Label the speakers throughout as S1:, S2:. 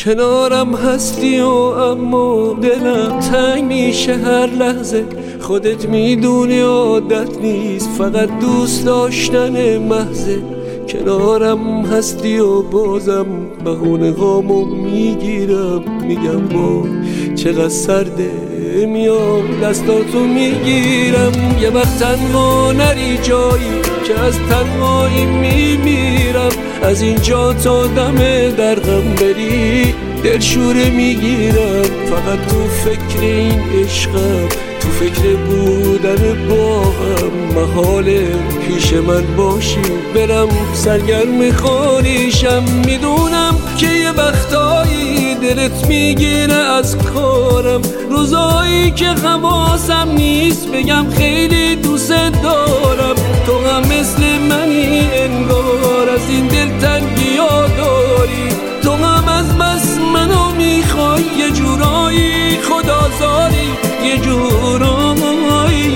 S1: کنارم هستی و اما دلم تنگ میشه هر لحظه. خودت میدونی عادت نیست، فقط دوست داشتن محضه. کنارم هستی و بازم بهونه هامو میگیرم، میگم با چقدر سرده، میام دستاتو میگیرم. یه وقت تنها نری جایی که از تنهایی میمیرم. از اینجا تا دم درغم بری دلشوره میگیرم. فقط تو فکر این عشقم، تو فکر بودن با هم. محاله پیش من باشی برم سرگرم خانیشم. میدونم که یه وقتایی دلت میگیره از کارم، روزایی که حواسم نیست بگم خیلی دوست دارم. تو هم مثل منی انگار، از این دلتنگی ها داری. تو هم از بس منو میخوای، یه جورایی خدازاری، یه جورایی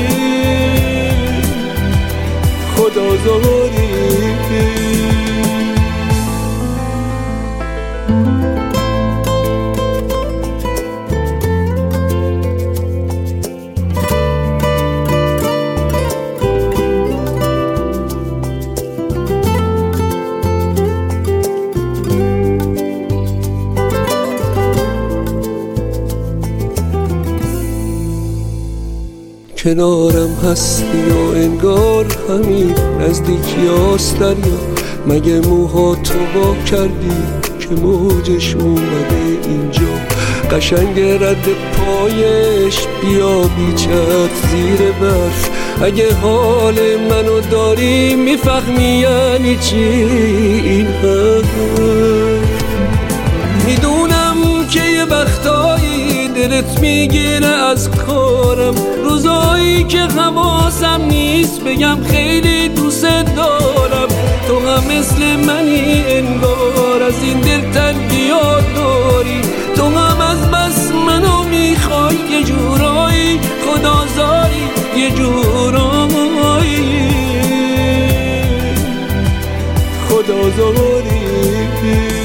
S1: خدازاری. کنارم هستی و انگار همین نزدیکی هاست دریا. مگه موهاتو وا کردی که موجش اومده اینجا؟ قشنگ رد پایش بیا بیچت زیر برف. اگه حال منو داری میفهمی یعنی چی این حرف. میدونم که یه وقتایی دلت میگیره از کارم، روزایی که حواسم نیست بگم خیلی دوست دارم. تو هم مثل منی انگار، از این دلتنگی ها داری. تو هم از بس منو میخوای، یه جورایی خدازاری، یه جورایی خدازاری.